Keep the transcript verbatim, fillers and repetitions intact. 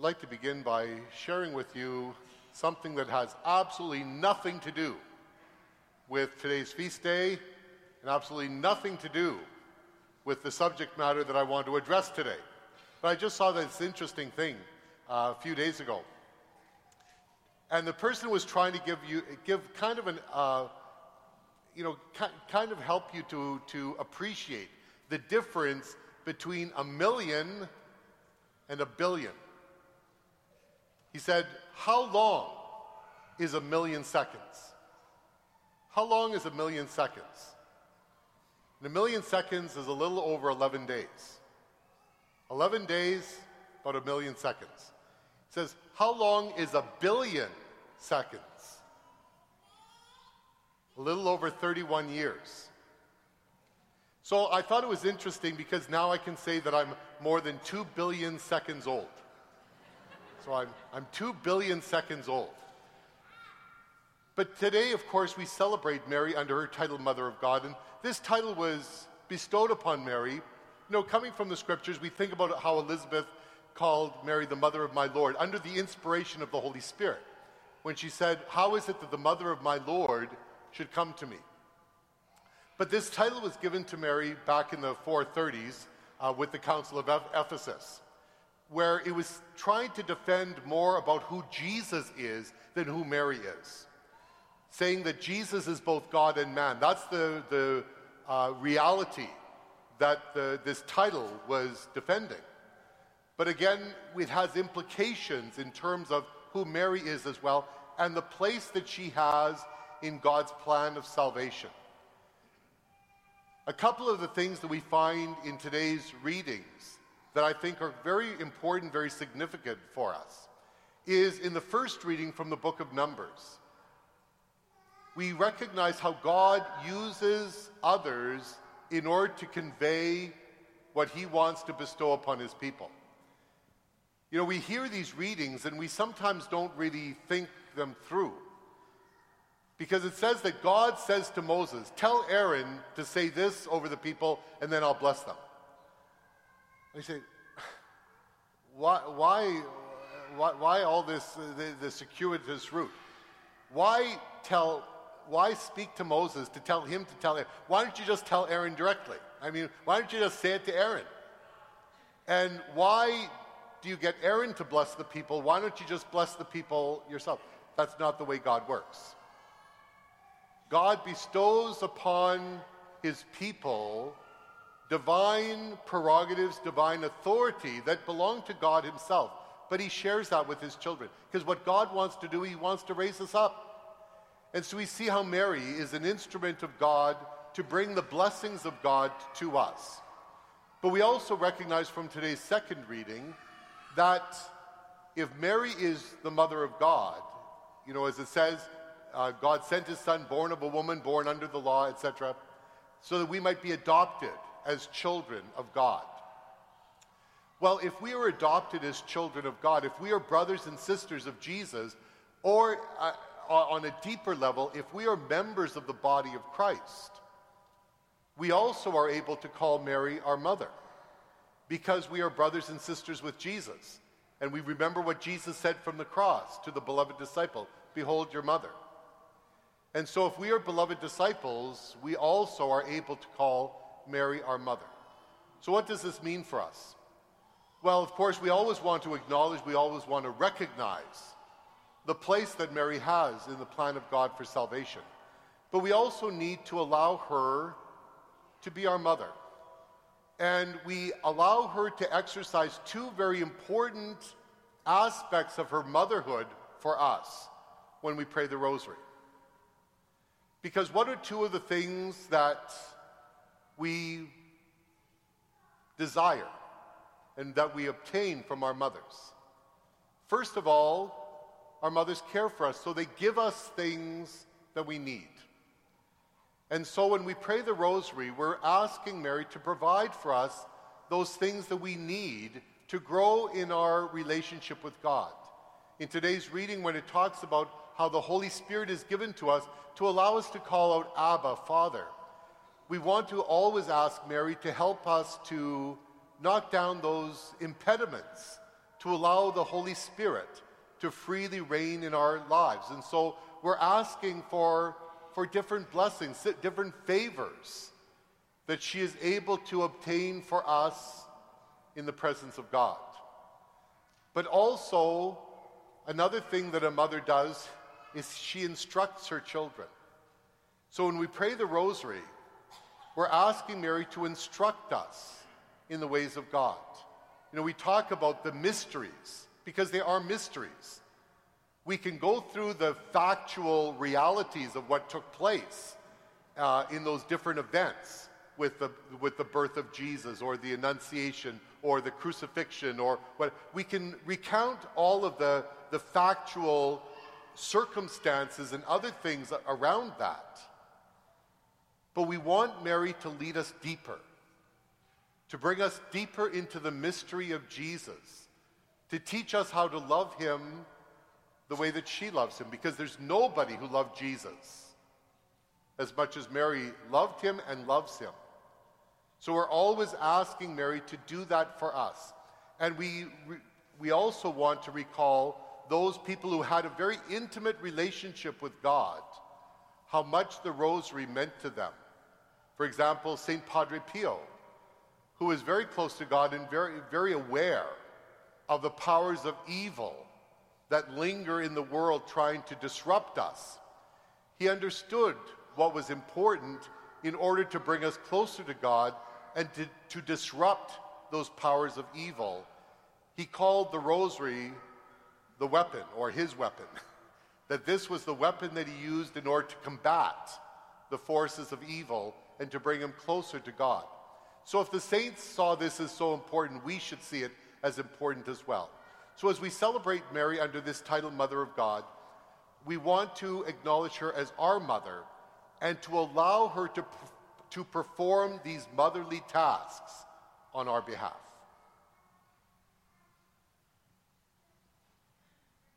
like to begin by sharing with you something that has absolutely nothing to do with today's feast day and absolutely nothing to do with the subject matter that I want to address today. But I just saw this interesting thing uh, a few days ago. And the person was trying to give you, give kind of an, uh, you know, ki- kind of help you to, to appreciate the difference between a million and a billion. He said, how long is a million seconds? How long is a million seconds? And a million seconds is a little over eleven days. eleven days, about a million seconds. He says, how long is a billion seconds? A little over thirty-one years. So I thought it was interesting because now I can say that I'm more than two billion seconds old. So I'm, I'm two billion seconds old. But today, of course, we celebrate Mary under her title Mother of God. And this title was bestowed upon Mary. You know, coming from the scriptures, we think about how Elizabeth called Mary the Mother of my Lord under the inspiration of the Holy Spirit. When she said, how is it that the Mother of my Lord should come to me? But this title was given to Mary back in the four thirties uh, with the Council of Ephesus, where it was trying to defend more about who Jesus is than who Mary is, saying that Jesus is both God and man. That's the, the uh, reality that the, this title was defending. But again, it has implications in terms of who Mary is as well, and the place that she has in God's plan of salvation. A couple of the things that we find in today's readings that I think are very important, very significant for us, is in the first reading from the book of Numbers. We recognize how God uses others in order to convey what he wants to bestow upon his people. You know, we hear these readings and we sometimes don't really think them through. Because it says that God says to Moses, tell Aaron to say this over the people and then I'll bless them. And you say, why, why, why, why all this, the, the circuitous route? Why tell, why speak to Moses to tell him to tell Aaron? Why don't you just tell Aaron directly? I mean, why don't you just say it to Aaron? And why do you get Aaron to bless the people? Why don't you just bless the people yourself? That's not the way God works. God bestows upon his people divine prerogatives, divine authority that belong to God himself. But he shares that with his children. Because what God wants to do, he wants to raise us up. And so we see how Mary is an instrument of God to bring the blessings of God to us. But we also recognize from today's second reading that if Mary is the mother of God, you know, as it says, Uh, God sent his son, born of a woman, born under the law, et cetera, so that we might be adopted as children of God. Well, if we are adopted as children of God, if we are brothers and sisters of Jesus, or uh, on a deeper level, if we are members of the body of Christ, we also are able to call Mary our mother, because we are brothers and sisters with Jesus. And we remember what Jesus said from the cross to the beloved disciple, behold your mother. And so if we are beloved disciples, we also are able to call Mary our mother. So what does this mean for us? Well, of course, we always want to acknowledge, we always want to recognize the place that Mary has in the plan of God for salvation. But we also need to allow her to be our mother. And we allow her to exercise two very important aspects of her motherhood for us when we pray the rosary. Because what are two of the things that we desire and that we obtain from our mothers? First of all, our mothers care for us, so they give us things that we need. And so when we pray the rosary, we're asking Mary to provide for us those things that we need to grow in our relationship with God. In today's reading, when it talks about how the Holy Spirit is given to us to allow us to call out Abba, Father, we want to always ask Mary to help us to knock down those impediments to allow the Holy Spirit to freely reign in our lives. And so we're asking for, for different blessings, different favors that she is able to obtain for us in the presence of God. But also, another thing that a mother does is she instructs her children. So when we pray the rosary, we're asking Mary to instruct us in the ways of God. You know, we talk about the mysteries, because they are mysteries. We can go through the factual realities of what took place uh, in those different events with the, with the birth of Jesus, or the Annunciation, or the crucifixion, or what. We can recount all of the, the factual circumstances and other things around that. But we want Mary to lead us deeper, to bring us deeper into the mystery of Jesus, to teach us how to love him the way that she loves him, because there's nobody who loved Jesus as much as Mary loved him and loves him. So we're always asking Mary to do that for us. And we, we also want to recall those people who had a very intimate relationship with God, how much the rosary meant to them. For example, Saint Padre Pio, who is very close to God and very, very aware of the powers of evil that linger in the world trying to disrupt us. He understood what was important in order to bring us closer to God and to, to disrupt those powers of evil. He called the rosary the weapon, or his weapon, that this was the weapon that he used in order to combat the forces of evil and to bring him closer to God. So if the saints saw this as so important, we should see it as important as well. So as we celebrate Mary under this title, Mother of God, we want to acknowledge her as our mother and to allow her to, to perform these motherly tasks on our behalf.